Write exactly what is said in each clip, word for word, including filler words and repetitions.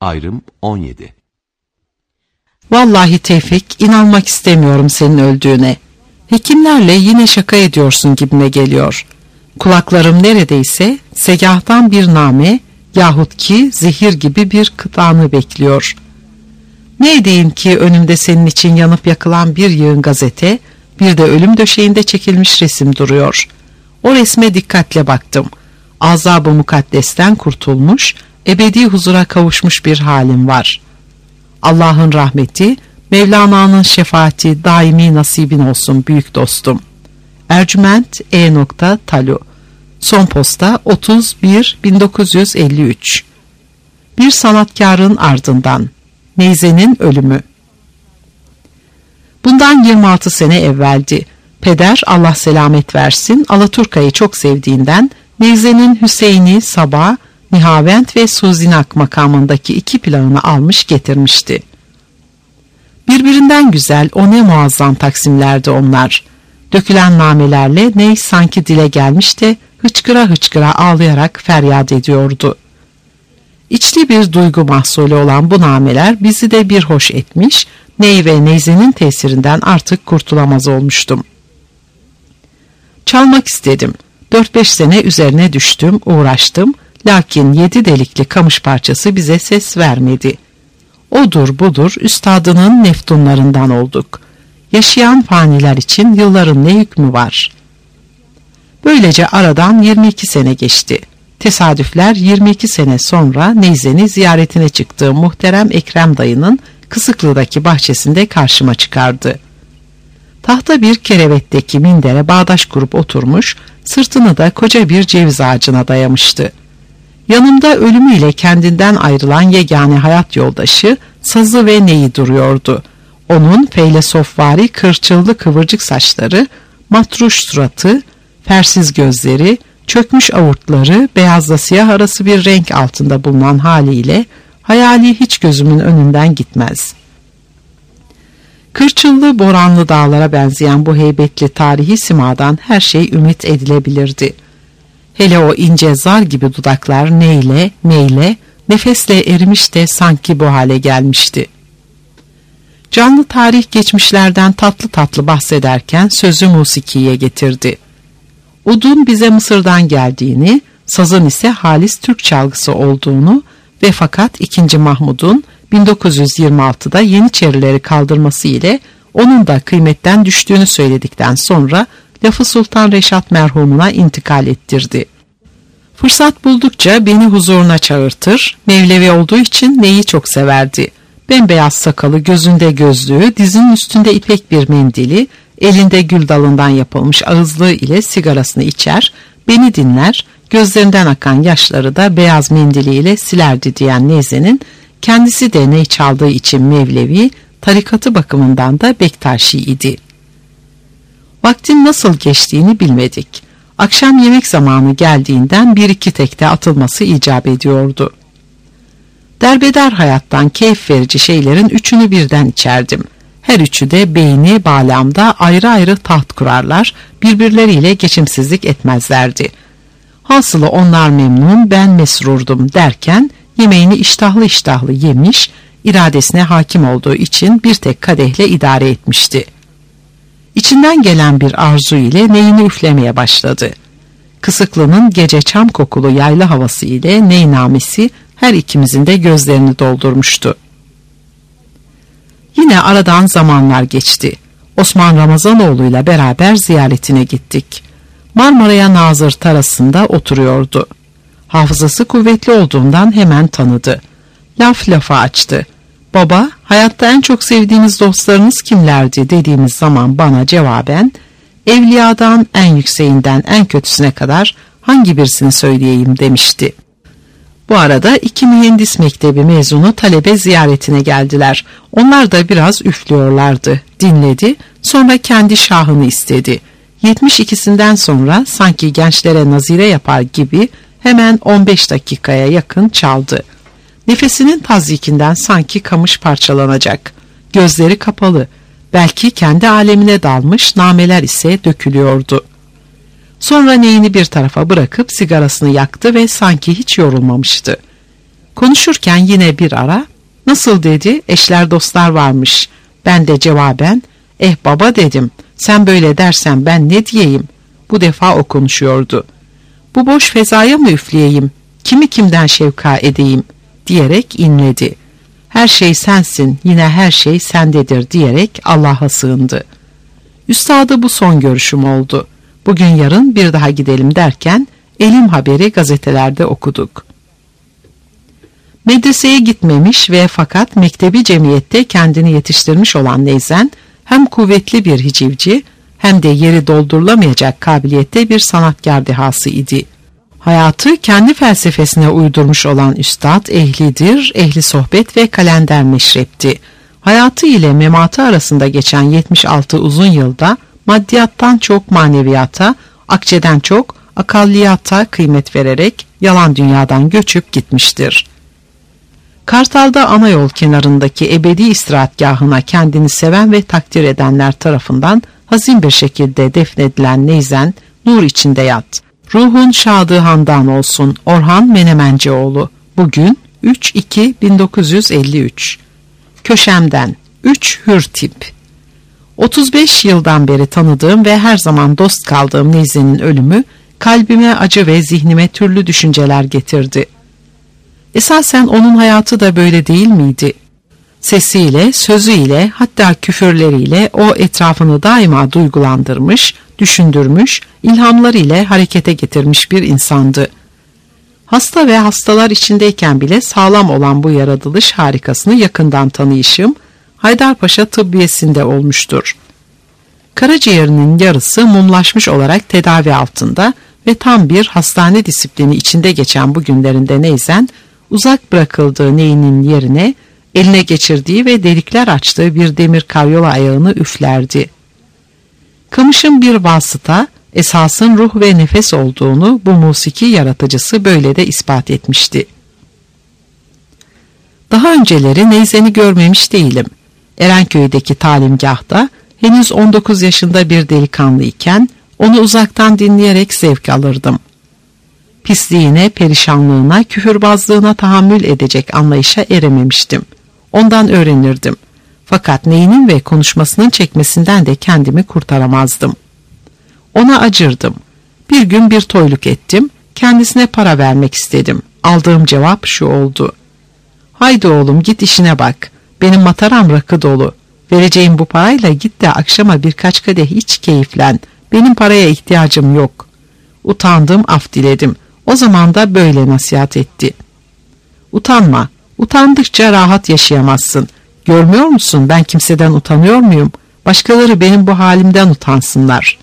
Ayrım on yedi. Vallahi Tevfik, inanmak istemiyorum senin öldüğüne. Hekimlerle yine şaka ediyorsun gibime geliyor. Kulaklarım neredeyse segahtan bir name yahut ki zehir gibi bir kıtanı bekliyor. Ne edeyim ki önümde senin için yanıp yakılan bir yığın gazete, bir de ölüm döşeğinde çekilmiş resim duruyor. O resme dikkatle baktım. Azab-ı mukaddesten kurtulmuş, ebedi huzura kavuşmuş bir halim var. Allah'ın rahmeti, Mevlana'nın şefaati daimi nasibin olsun büyük dostum. Ercüment E. Talu. Son posta otuz bir bin dokuz yüz elli üç. Bir sanatkarın ardından. Neyze'nin ölümü. Bundan yirmi altı sene evveldi. Peder, Allah selamet versin, Alaturka'yı çok sevdiğinden Neyze'nin Hüseyin'i, Sabah, Nihavent ve Suzinak makamındaki iki plağını almış getirmişti. Birbirinden güzel, o ne muazzam taksimlerdi onlar. Dökülen namelerle ney sanki dile gelmiş de hıçkıra hıçkıra ağlayarak feryat ediyordu. İçli bir duygu mahsulü olan bu nameler bizi de bir hoş etmiş, ney ve neyzenin tesirinden artık kurtulamaz olmuştum. Çalmak istedim. Dört beş sene üzerine düştüm, uğraştım, lakin yedi delikli kamış parçası bize ses vermedi. Odur budur üstadının neftunlarından olduk. Yaşayan faniler için yılların ne hükmü var? Böylece aradan yirmi iki sene geçti. Tesadüfler yirmi iki sene sonra Neyzen'i ziyaretine çıktığım muhterem Ekrem dayının Kısıklı'daki bahçesinde karşıma çıkardı. Tahta bir kerevetteki mindere bağdaş kurup oturmuş, sırtını da koca bir ceviz ağacına dayamıştı. Yanımda ölümüyle kendinden ayrılan yegane hayat yoldaşı, sazı ve neyi duruyordu. Onun feylesofvari kırçıllı kıvırcık saçları, matruş suratı, fersiz gözleri, çökmüş avurtları, beyazla siyah arası bir renk altında bulunan haliyle hayali hiç gözümün önünden gitmez. Kırçıllı boranlı dağlara benzeyen bu heybetli tarihi simadan her şey ümit edilebilirdi. Hele o ince zar gibi dudaklar neyle, neyle, nefesle erimiş de sanki bu hale gelmişti. Canlı tarih geçmişlerden tatlı tatlı bahsederken sözü musikiye getirdi. Udun bize Mısır'dan geldiğini, sazın ise halis Türk çalgısı olduğunu ve fakat ikinci. Mahmud'un bin dokuz yüz yirmi altıda Yeniçerileri kaldırması ile onun da kıymetten düştüğünü söyledikten sonra lafı Sultan Reşat merhumuna intikal ettirdi. Fırsat buldukça beni huzuruna çağırtır, Mevlevi olduğu için neyi çok severdi. Bembeyaz sakalı, gözünde gözlüğü, dizinin üstünde ipek bir mendili, elinde gül dalından yapılmış ağızlığı ile sigarasını içer, beni dinler, gözlerinden akan yaşları da beyaz mendiliyle silerdi diyen Neyze'nin, kendisi de ney çaldığı için Mevlevi, tarikatı bakımından da Bektaşi idi. Vaktin nasıl geçtiğini bilmedik. Akşam yemek zamanı geldiğinden bir iki tekte atılması icap ediyordu. Derbeder hayattan keyif verici şeylerin üçünü birden içerdim. Her üçü de beyni bağlamda ayrı ayrı taht kurarlar, birbirleriyle geçimsizlik etmezlerdi. Hasılı onlar memnun, ben mesrurdum derken yemeğini iştahlı iştahlı yemiş, iradesine hakim olduğu için bir tek kadehle idare etmişti. İçinden gelen bir arzu ile neyini üflemeye başladı. Kısıklı'nın gece çam kokulu yaylı havası ile neynamesi her ikimizin de gözlerini doldurmuştu. Yine aradan zamanlar geçti. Osman Ramazanoğlu ile beraber ziyaretine gittik. Marmara'ya Nazır Tarası'nda oturuyordu. Hafızası kuvvetli olduğundan hemen tanıdı. Laf lafa açtı. Baba, hayatta en çok sevdiğiniz dostlarınız kimlerdi dediğimiz zaman bana cevaben, evliyadan en yükseğinden en kötüsüne kadar hangi birisini söyleyeyim demişti. Bu arada iki mühendis mektebi mezunu talebe ziyaretine geldiler. Onlar da biraz üflüyorlardı. Dinledi, sonra kendi şahını istedi. yetmiş ikisinden sonra sanki gençlere nazire yapar gibi hemen on beş dakikaya yakın çaldı. Nefesinin tazyikinden sanki kamış parçalanacak. Gözleri kapalı. Belki kendi alemine dalmış, nameler ise dökülüyordu. Sonra neyini bir tarafa bırakıp sigarasını yaktı ve sanki hiç yorulmamıştı. Konuşurken yine bir ara, nasıl dedi, eşler dostlar varmış. Ben de cevaben, eh baba dedim, sen böyle dersen ben ne diyeyim? Bu defa o konuşuyordu. Bu boş fezaya mı üfleyeyim, kimi kimden şevka edeyim diyerek inledi. Her şey sensin, yine her şey sendedir diyerek Allah'a sığındı. Üstadı bu son görüşüm oldu. Bugün yarın bir daha gidelim derken elim haberi gazetelerde okuduk. Medreseye gitmemiş ve fakat mektebi cemiyette kendini yetiştirmiş olan Neyzen hem kuvvetli bir hicivci hem de yeri doldurulamayacak kabiliyette bir sanatkar dehası idi. Hayatı kendi felsefesine uydurmuş olan üstad ehlidir, ehli sohbet ve kalender meşrepti. Hayatı ile mematı arasında geçen yetmiş altı uzun yılda maddiyattan çok maneviyata, akçeden çok akalliyata kıymet vererek yalan dünyadan göçüp gitmiştir. Kartal'da ana yol kenarındaki ebedi istirahatgahına kendini seven ve takdir edenler tarafından hazin bir şekilde defnedilen Neyzen, nur içinde yat. Ruhun şadı handan olsun. Orhan Menemencioğlu. Bugün üç iki bin dokuz yüz elli üç. Köşemden üç hür tip. otuz beş yıldan beri tanıdığım ve her zaman dost kaldığım Neyzen'in ölümü kalbime acı ve zihnime türlü düşünceler getirdi. Esasen onun hayatı da böyle değil miydi? Sesiyle, sözüyle, hatta küfürleriyle o etrafını daima duygulandırmış, düşündürmüş, ilhamlar ile harekete getirmiş bir insandı. Hasta ve hastalar içindeyken bile sağlam olan bu yaratılış harikasını yakından tanıyışım, Haydarpaşa Tıbbiyesi'nde olmuştur. Karaciğerinin yarısı mumlaşmış olarak tedavi altında ve tam bir hastane disiplini içinde geçen bu günlerinde Neyzen, uzak bırakıldığı neyinin yerine eline geçirdiği ve delikler açtığı bir demir karyola ayağını üflerdi. Kamışın bir vasıta, esasın ruh ve nefes olduğunu bu musiki yaratıcısı böyle de ispat etmişti. Daha önceleri Neyzen'i görmemiş değilim. Erenköy'deki talimgahta henüz on dokuz yaşında bir delikanlı iken onu uzaktan dinleyerek zevk alırdım. Pisliğine, perişanlığına, küfürbazlığına tahammül edecek anlayışa erememiştim. Ondan öğrenirdim. Fakat neyinin ve konuşmasının çekmesinden de kendimi kurtaramazdım. Ona acırdım. Bir gün bir toyluk ettim, kendisine para vermek istedim. Aldığım cevap şu oldu: haydi oğlum git işine bak, benim mataram rakı dolu. Vereceğim bu parayla git de akşama birkaç kadeh iç keyiflen, benim paraya ihtiyacım yok. Utandım, af diledim. O zaman da böyle nasihat etti: utanma, utandıkça rahat yaşayamazsın. Görmüyor musun, ben kimseden utanıyor muyum? Başkaları benim bu halimden utansınlar.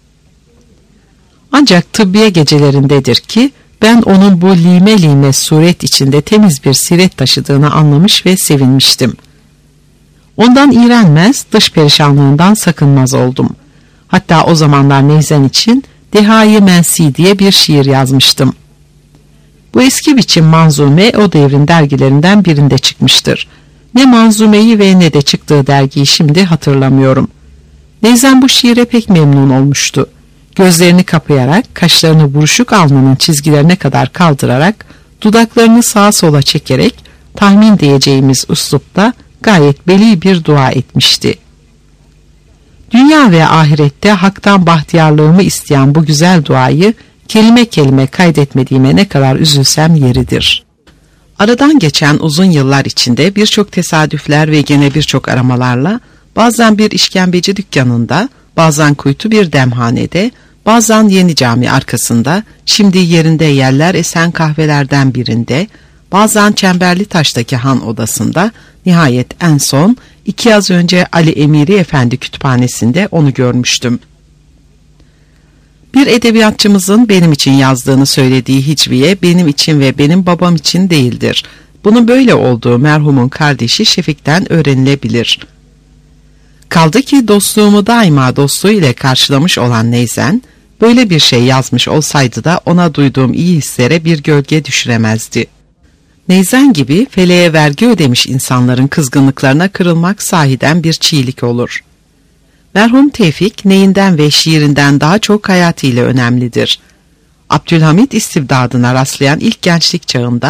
Ancak tıbbiye gecelerindedir ki ben onun bu lime lime suret içinde temiz bir siret taşıdığını anlamış ve sevinmiştim. Ondan iğrenmez, dış perişanlığından sakınmaz oldum. Hatta o zamanlar Neyzen için Deha-i Mensi diye bir şiir yazmıştım. Bu eski biçim manzume o devrin dergilerinden birinde çıkmıştır. Ne manzumeyi ve ne de çıktığı dergiyi şimdi hatırlamıyorum. Neyzen bu şiire pek memnun olmuştu. Gözlerini kapayarak, kaşlarını buruşuk alnının çizgilerine kadar kaldırarak, dudaklarını sağa sola çekerek, tahmin diyeceğimiz üslupta gayet beli bir dua etmişti. Dünya ve ahirette haktan bahtiyarlığımı isteyen bu güzel duayı kelime kelime kaydetmediğime ne kadar üzülsem yeridir. Aradan geçen uzun yıllar içinde birçok tesadüfler ve gene birçok aramalarla bazen bir işkembeci dükkanında, bazen kuytu bir demhanede, bazen Yeni Cami arkasında, şimdi yerinde yerler esen kahvelerden birinde, bazen Çemberlitaş'taki han odasında, nihayet en son iki yaz önce Ali Emiri Efendi kütüphanesinde onu görmüştüm. Bir edebiyatçımızın benim için yazdığını söylediği hicviye benim için ve benim babam için değildir. Bunun böyle olduğu merhumun kardeşi Şefik'ten öğrenilebilir. Kaldı ki dostluğumu daima dostluğu ile karşılamış olan Neyzen, böyle bir şey yazmış olsaydı da ona duyduğum iyi hislere bir gölge düşüremezdi. Neyzen gibi feleğe vergi ödemiş insanların kızgınlıklarına kırılmak sahiden bir çiğlik olur. Merhum Tevfik neyinden ve şiirinden daha çok hayatıyla önemlidir. Abdülhamit istibdadına rastlayan ilk gençlik çağında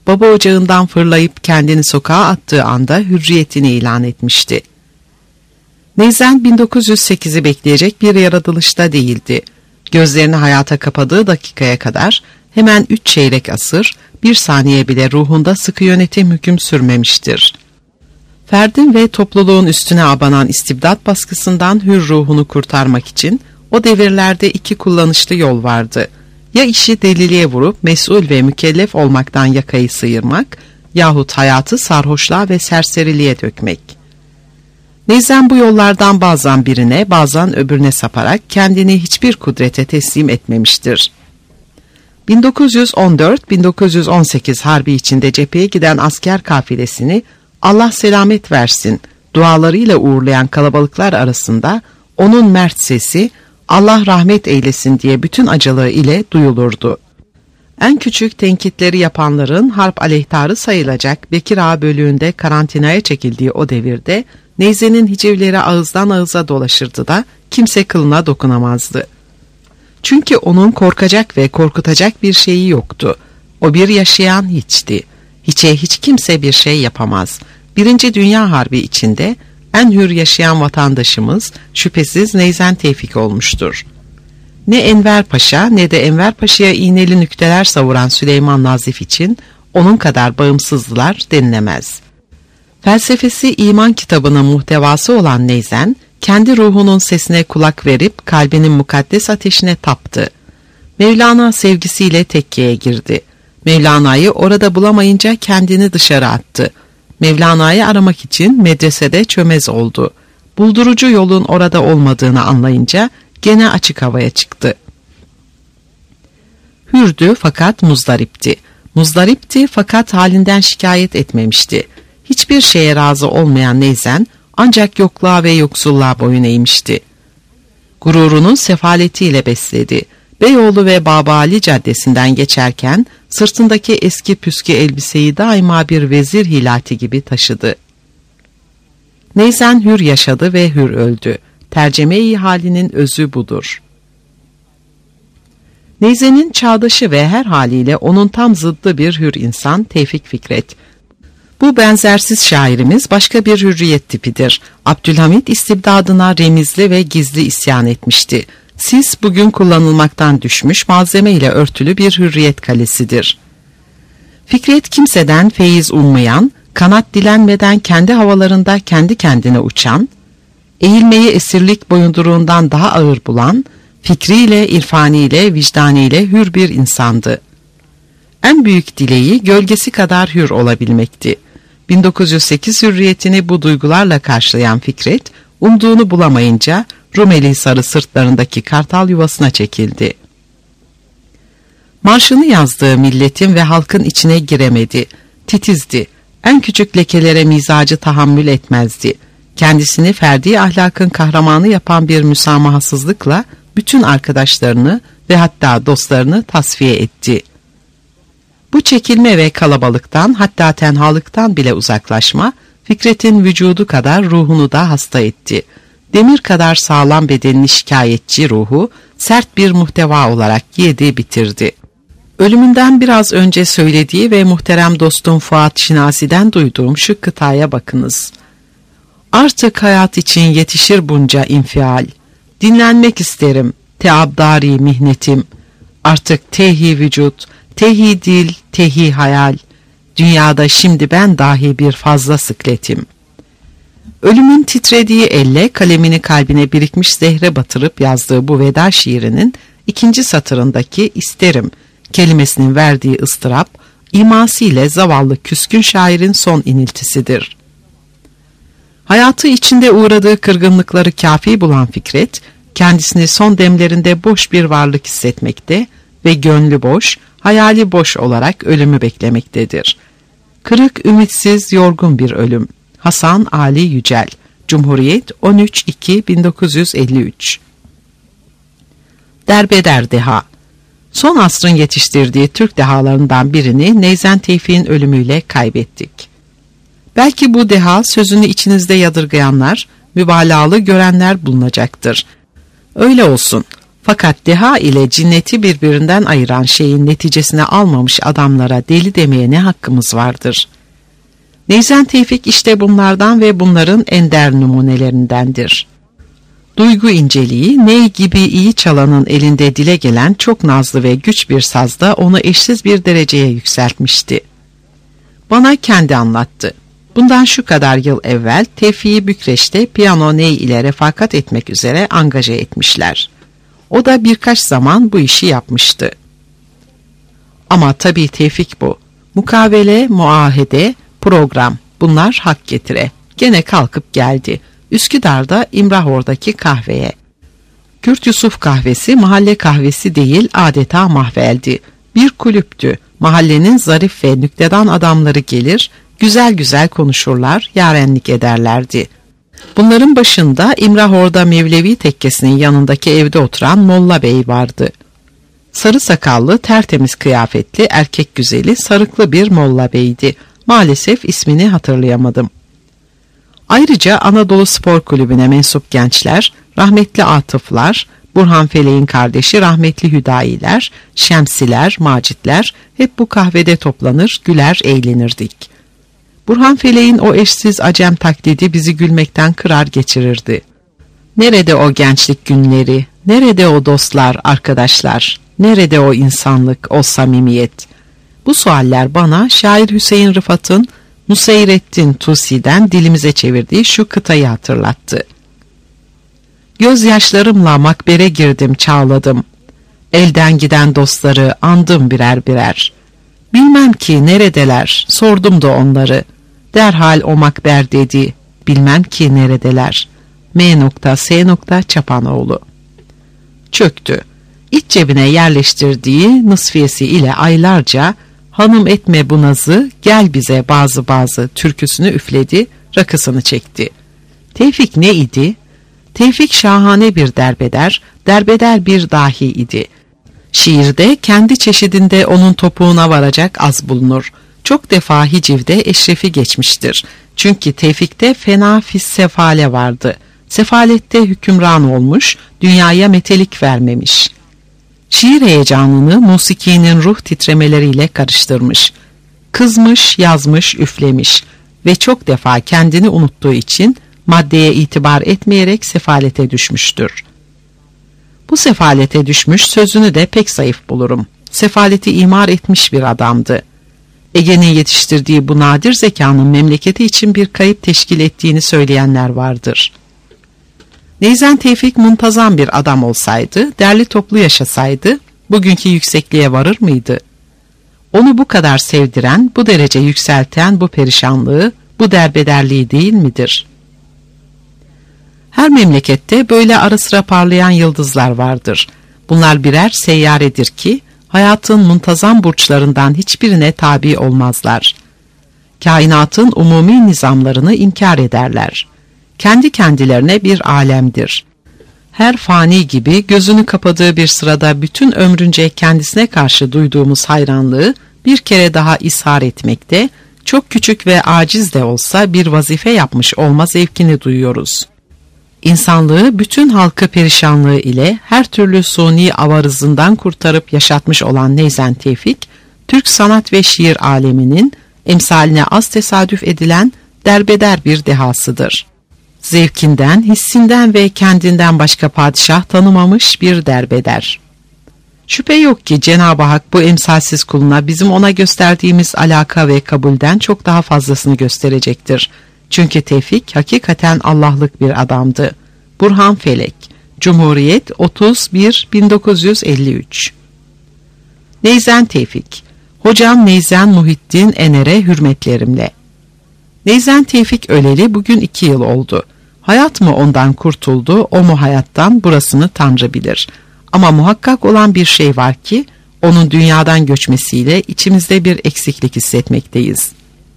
baba ocağından fırlayıp kendini sokağa attığı anda hürriyetini ilan etmişti. Neyzen bin dokuz yüz sekizi bekleyecek bir yaratılışta değildi. Gözlerini hayata kapadığı dakikaya kadar hemen üç çeyrek asır, bir saniye bile ruhunda sıkı yönetim hüküm sürmemiştir. Ferdin ve topluluğun üstüne abanan istibdat baskısından hür ruhunu kurtarmak için o devirlerde iki kullanışlı yol vardı. Ya işi deliliğe vurup mesul ve mükellef olmaktan yakayı sıyırmak, yahut hayatı sarhoşluğa ve serseriliğe dökmek. Neyzen bu yollardan bazen birine, bazen öbürüne saparak kendini hiçbir kudrete teslim etmemiştir. bin dokuz yüz on dört bin dokuz yüz on sekiz harbi içinde cepheye giden asker kafilesini Allah selamet versin dualarıyla uğurlayan kalabalıklar arasında onun mert sesi Allah rahmet eylesin diye bütün acılığı ile duyulurdu. En küçük tenkitleri yapanların harp aleyhtarı sayılacak Bekir Ağa bölüğünde karantinaya çekildiği o devirde Neyzen'in hicivleri ağızdan ağıza dolaşırdı da kimse kılına dokunamazdı. Çünkü onun korkacak ve korkutacak bir şeyi yoktu. O bir yaşayan hiçti. Hiçe hiç kimse bir şey yapamaz. Birinci Dünya Harbi içinde en hür yaşayan vatandaşımız şüphesiz Neyzen Tevfik olmuştur. Ne Enver Paşa ne de Enver Paşa'ya iğneli nükteler savuran Süleyman Nazif için onun kadar bağımsızdılar denilemez. Felsefesi iman kitabının muhtevası olan Neyzen, kendi ruhunun sesine kulak verip kalbinin mukaddes ateşine taptı. Mevlana sevgisiyle tekkeye girdi. Mevlana'yı orada bulamayınca kendini dışarı attı. Mevlana'yı aramak için medresede çömez oldu. Buldurucu yolun orada olmadığını anlayınca gene açık havaya çıktı. Hürdü fakat muzdaripti. Muzdaripti fakat halinden şikayet etmemişti. Hiçbir şeye razı olmayan Neyzen ancak yokluğa ve yoksulluğa boyun eğmişti. Gururunu sefaletiyle besledi. Beyoğlu ve Babali Caddesi'nden geçerken sırtındaki eski püskü elbiseyi daima bir vezir hilati gibi taşıdı. Neyzen hür yaşadı ve hür öldü. Terceme-i halinin özü budur. Neyzen'in çağdaşı ve her haliyle onun tam zıddı bir hür insan Tevfik Fikret. Bu benzersiz şairimiz başka bir hürriyet tipidir. Abdülhamit istibdadına remizli ve gizli isyan etmişti. Sis bugün kullanılmaktan düşmüş malzeme ile örtülü bir hürriyet kalesidir. Fikret kimseden feyiz ummayan, kanat dilenmeden kendi havalarında kendi kendine uçan, eğilmeyi esirlik boyunduruğundan daha ağır bulan, fikriyle, irfaniyle, vicdaniyle hür bir insandı. En büyük dileği gölgesi kadar hür olabilmekti. bin dokuz yüz sekiz hürriyetini bu duygularla karşılayan Fikret, umduğunu bulamayınca Rumeli sarı sırtlarındaki kartal yuvasına çekildi. Marşını yazdığı milletin ve halkın içine giremedi. Titizdi. En küçük lekelere mizacı tahammül etmezdi. Kendisini ferdi ahlakın kahramanı yapan bir müsamahasızlıkla bütün arkadaşlarını ve hatta dostlarını tasfiye etti. Bu çekilme ve kalabalıktan hatta tenhalıktan bile uzaklaşma, Fikret'in vücudu kadar ruhunu da hasta etti. Demir kadar sağlam bedenini şikayetçi ruhu, sert bir muhteva olarak yedi bitirdi. Ölümünden biraz önce söylediği ve muhterem dostum Fuat Şinasi'den duyduğum şu kıtaya bakınız. Artık hayat için yetişir bunca infial. Dinlenmek isterim, teabdari mihnetim. Artık tehi vücut, tehi dil, tehi hayal. Dünyada şimdi ben dahi bir fazla sıkletim. Ölümün titrediği elle kalemini kalbine birikmiş zehre batırıp yazdığı bu veda şiirinin ikinci satırındaki isterim kelimesinin verdiği ıstırap, imasıyla zavallı küskün şairin son iniltisidir. Hayatı içinde uğradığı kırgınlıkları kafi bulan Fikret, kendisini son demlerinde boş bir varlık hissetmekte ve gönlü boş, hayali boş olarak ölümü beklemektedir. Kırık, ümitsiz, yorgun bir ölüm. Hasan Ali Yücel, Cumhuriyet on üç Ekim bin dokuz yüz elli üç. Derbeder deha. Son asrın yetiştirdiği Türk dehalarından birini Neyzen Tevfik'in ölümüyle kaybettik. Belki bu deha sözünü içinizde yadırgayanlar, mübalağalı görenler bulunacaktır. Öyle olsun. Fakat deha ile cinneti birbirinden ayıran şeyin neticesine almamış adamlara deli demeye ne hakkımız vardır? Neyzen Tevfik işte bunlardan ve bunların ender numunelerindendir. Duygu inceliği, ney gibi iyi çalanın elinde dile gelen çok nazlı ve güç bir sazda onu eşsiz bir dereceye yükseltmişti. Bana kendi anlattı. Bundan şu kadar yıl evvel Tevfik'i Bükreş'te piyano ney ile refakat etmek üzere angaje etmişler. O da birkaç zaman bu işi yapmıştı. Ama tabii Tevfik bu. Mukavele, muahede, program, bunlar hak getire. Gene kalkıp geldi. Üsküdar'da İmrahor'daki kahveye. Kürt Yusuf kahvesi mahalle kahvesi değil, adeta mahveldi. Bir kulüptü. Mahallenin zarif ve nüktedan adamları gelir, güzel güzel konuşurlar, yarenlik ederlerdi. Bunların başında İmrahor'da Mevlevi tekkesinin yanındaki evde oturan Molla Bey vardı. Sarı sakallı, tertemiz kıyafetli, erkek güzeli, sarıklı bir Molla Bey'di. Maalesef ismini hatırlayamadım. Ayrıca Anadolu Spor Kulübü'ne mensup gençler, rahmetli Atıflar, Burhan Felek'in kardeşi rahmetli Hüdayiler, Şemsiler, Macitler hep bu kahvede toplanır, güler, eğlenirdik. Burhan Felek'in o eşsiz acem taklidi bizi gülmekten kırar geçirirdi. Nerede o gençlik günleri, nerede o dostlar, arkadaşlar, nerede o insanlık, o samimiyet? Bu sualler bana şair Hüseyin Rıfat'ın Nuseyrettin Tusi'den dilimize çevirdiği şu kıtayı hatırlattı. Gözyaşlarımla makbere girdim, çağladım. Elden giden dostları andım birer birer. Bilmem ki neredeler, sordum da onları. Derhal o makber dedi, bilmem ki neredeler. M. S. Çapanoğlu. Çöktü. İç cebine yerleştirdiği nısfiyesi ile aylarca hanım etme bu nazı, gel bize bazı bazı türküsünü üfledi, rakısını çekti. Tevfik ne idi? Tevfik şahane bir derbeder, derbeder bir dahi idi. Şiirde kendi çeşidinde onun topuğuna varacak az bulunur. Çok defa hicivde eşrefi geçmiştir. Çünkü Tevfik'te fena fis sefale vardı. Sefalette hükümran olmuş, dünyaya metelik vermemiş. Şiir heyecanını musikinin ruh titremeleriyle karıştırmış. Kızmış, yazmış, üflemiş ve çok defa kendini unuttuğu için maddeye itibar etmeyerek sefalete düşmüştür. Bu sefalete düşmüş sözünü de pek zayıf bulurum. Sefaleti imar etmiş bir adamdı. Ege'nin yetiştirdiği bu nadir zekanın memleketi için bir kayıp teşkil ettiğini söyleyenler vardır. Neyzen Tevfik muntazam bir adam olsaydı, derli toplu yaşasaydı, bugünkü yüksekliğe varır mıydı? Onu bu kadar sevdiren, bu derece yükselten bu perişanlığı, bu derbederliği değil midir? Her memlekette böyle ara sıra parlayan yıldızlar vardır. Bunlar birer seyyaredir ki, hayatın muntazam burçlarından hiçbirine tabi olmazlar. Kainatın umumi nizamlarını inkar ederler. Kendi kendilerine bir alemdir. Her fani gibi gözünü kapadığı bir sırada bütün ömrünce kendisine karşı duyduğumuz hayranlığı bir kere daha ishar etmekte, çok küçük ve aciz de olsa bir vazife yapmış olma zevkini duyuyoruz. İnsanlığı bütün halkı perişanlığı ile her türlü suni avarızından kurtarıp yaşatmış olan Neyzen Tevfik, Türk sanat ve şiir aleminin emsaline az tesadüf edilen derbeder bir dehasıdır. Zevkinden, hissinden ve kendinden başka padişah tanımamış bir derbeder. Şüphe yok ki Cenab-ı Hak bu emsalsiz kuluna bizim ona gösterdiğimiz alaka ve kabulden çok daha fazlasını gösterecektir. Çünkü Tevfik hakikaten Allah'lık bir adamdı. Burhan Felek, Cumhuriyet otuz bir bin dokuz yüz elli üç. Neyzen Tevfik, Hocam Neyzen Muhittin Ener'e hürmetlerimle. Neyzen Tevfik öleli bugün iki yıl oldu. Hayat mı ondan kurtuldu, o mu hayattan, burasını Tanrı bilir. Ama muhakkak olan bir şey var ki, onun dünyadan göçmesiyle içimizde bir eksiklik hissetmekteyiz.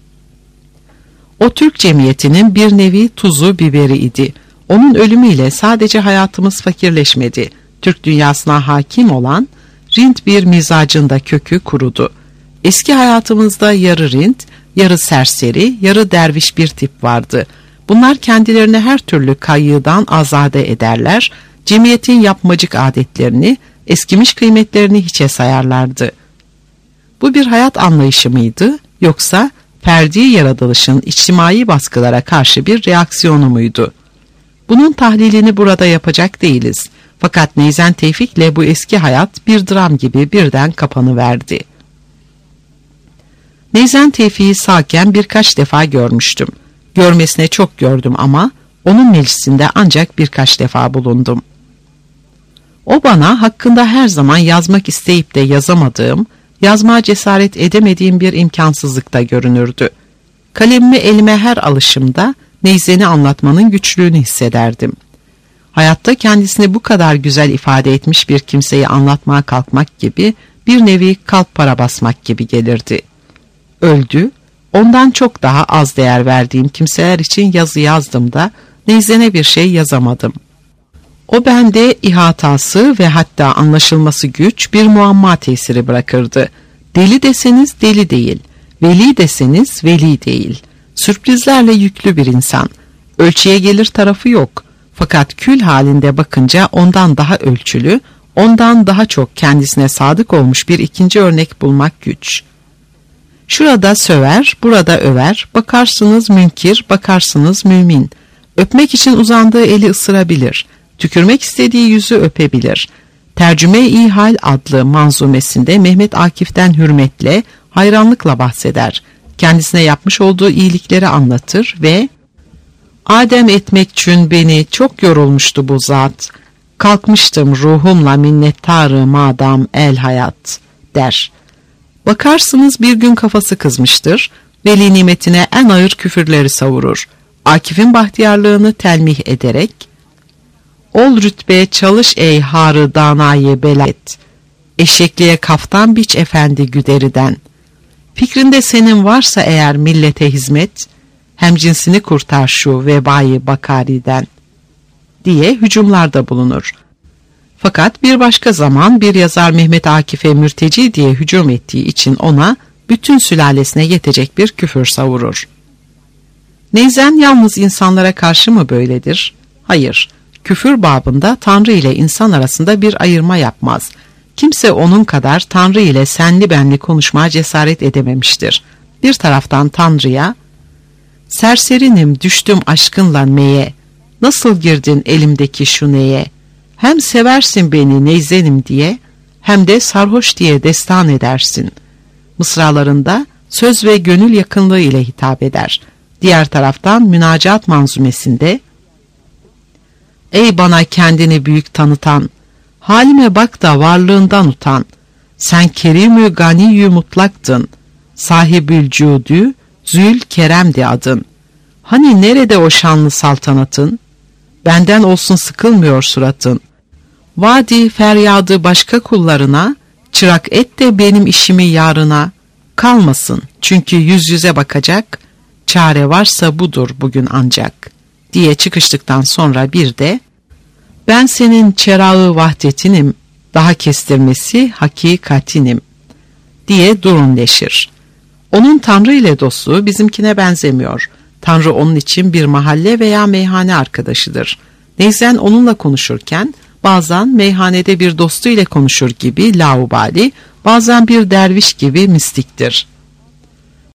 O Türk cemiyetinin bir nevi tuzu biberi idi. Onun ölümüyle sadece hayatımız fakirleşmedi. Türk dünyasına hakim olan Rint bir mizacında kökü kurudu. Eski hayatımızda yarı Rint, yarı serseri, yarı derviş bir tip vardı. Bunlar kendilerini her türlü kayyıdan azade ederler, cemiyetin yapmacık adetlerini, eskimiş kıymetlerini hiçe sayarlardı. Bu bir hayat anlayışı mıydı, yoksa ferdi yaratılışın içtimai baskılara karşı bir reaksiyonu muydu? Bunun tahlilini burada yapacak değiliz. Fakat Neyzen Tevfik'le bu eski hayat bir dram gibi birden kapanıverdi. Neyzen Tevfik'i sağken birkaç defa görmüştüm. Görmesine çok gördüm ama onun meclisinde ancak birkaç defa bulundum. O bana hakkında her zaman yazmak isteyip de yazamadığım, yazmaya cesaret edemediğim bir imkansızlıkta görünürdü. Kalemimi elime her alışımda Neyzen'i anlatmanın güçlüğünü hissederdim. Hayatta kendisini bu kadar güzel ifade etmiş bir kimseyi anlatmaya kalkmak gibi bir nevi kalp para basmak gibi gelirdi. Öldü, ondan çok daha az değer verdiğim kimseler için yazı yazdım da Neyzen'e bir şey yazamadım. O bende ihatası ve hatta anlaşılması güç bir muamma tesiri bırakırdı. Deli deseniz deli değil, veli deseniz veli değil. Sürprizlerle yüklü bir insan. Ölçüye gelir tarafı yok. Fakat kül halinde bakınca ondan daha ölçülü, ondan daha çok kendisine sadık olmuş bir ikinci örnek bulmak güç. Şurada söver, burada över, bakarsınız münkir, bakarsınız mümin. Öpmek için uzandığı eli ısırabilir, tükürmek istediği yüzü öpebilir. Tercüme-i Hal adlı manzumesinde Mehmet Akif'ten hürmetle, hayranlıkla bahseder. Kendisine yapmış olduğu iyilikleri anlatır ve "Adem etmek için beni çok yorulmuştu bu zat. Kalkmıştım ruhumla minnettarı madam el hayat" der. Bakarsınız bir gün kafası kızmıştır, veli nimetine en ağır küfürleri savurur. Akif'in bahtiyarlığını telmih ederek "Ol rütbe çalış ey harı danayı belayet, eşekliğe kaftan biç efendi güderiden. Fikrinde senin varsa eğer millete hizmet, hem cinsini kurtar şu vebayı bakariden" diye hücumlarda bulunur. Fakat bir başka zaman bir yazar Mehmet Akif'e mürteci diye hücum ettiği için ona bütün sülalesine yetecek bir küfür savurur. Neyzen yalnız insanlara karşı mı böyledir? Hayır, küfür babında Tanrı ile insan arasında bir ayırma yapmaz. Kimse onun kadar Tanrı ile senli benli konuşmaya cesaret edememiştir. Bir taraftan Tanrı'ya "Serserinim düştüm aşkınla meye, nasıl girdin elimdeki şu neye? Hem seversin beni Neyzen'im diye, hem de sarhoş diye destan edersin" mısralarında söz ve gönül yakınlığı ile hitap eder. Diğer taraftan Münacat manzumesinde "Ey bana kendini büyük tanıtan, halime bak da varlığından utan. Sen kerim-ü gani-yü mutlaktın, sahibül cudü zül keremdi adın. Hani nerede o şanlı saltanatın? Benden olsun sıkılmıyor suratın. Vadi feryadı başka kullarına, çırak et de benim işimi yarına. Kalmasın çünkü yüz yüze bakacak, çare varsa budur bugün ancak" diye çıkıştıktan sonra bir de "Ben senin çerağı vahdetinim, daha kestirmesi hakikatinim" diye durunleşir. Onun Tanrı ile dostluğu bizimkine benzemiyor. Tanrı onun için bir mahalle veya meyhane arkadaşıdır. Neyzen onunla konuşurken bazen meyhanede bir dostu ile konuşur gibi laubali, bazen bir derviş gibi mistiktir.